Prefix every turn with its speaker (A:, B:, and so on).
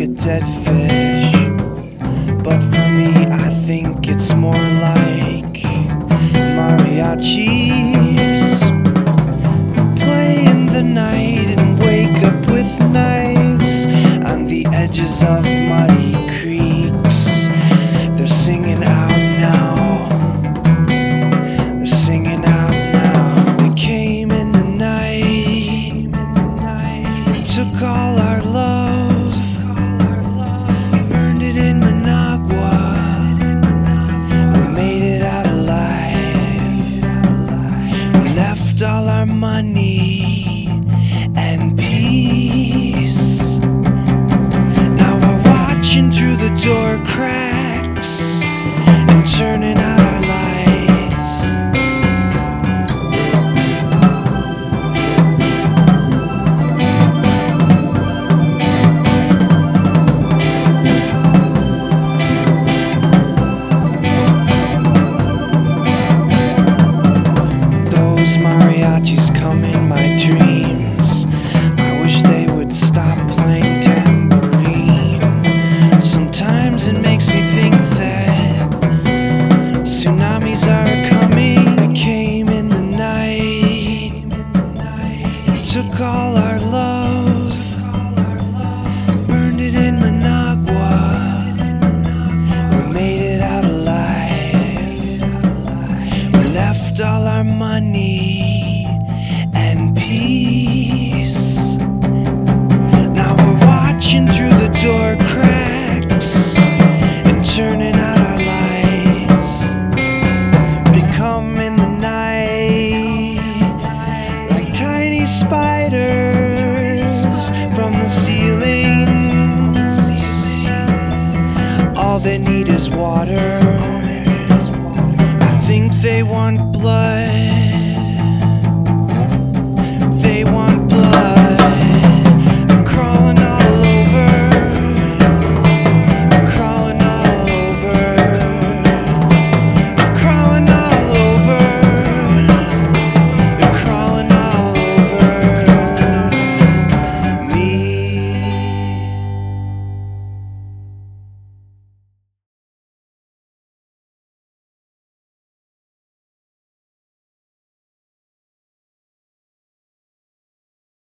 A: like a dead fish, but for me I think it's more like mariachis who play in the night and wake up with knives on the edges of muddy creeks. They're singing out now. They're singing out now. They came in the night and took all our love, burned it in Managua. We made it out alive. We left all our money and peace. Now we're watching through the door cracks and turning out our lights. Those mariachis come in my dreams. I wish they would stop playing tambourine. Sometimes it makes me think that tsunamis are coming. They came in the night and took all our love, burned it in Managua. We made it out alive. We left all our money and peace. Now we're watching through the door cracks and turning out our lights. They come in the night like tiny spiders from the ceilings. All they need is water. I think they want blood.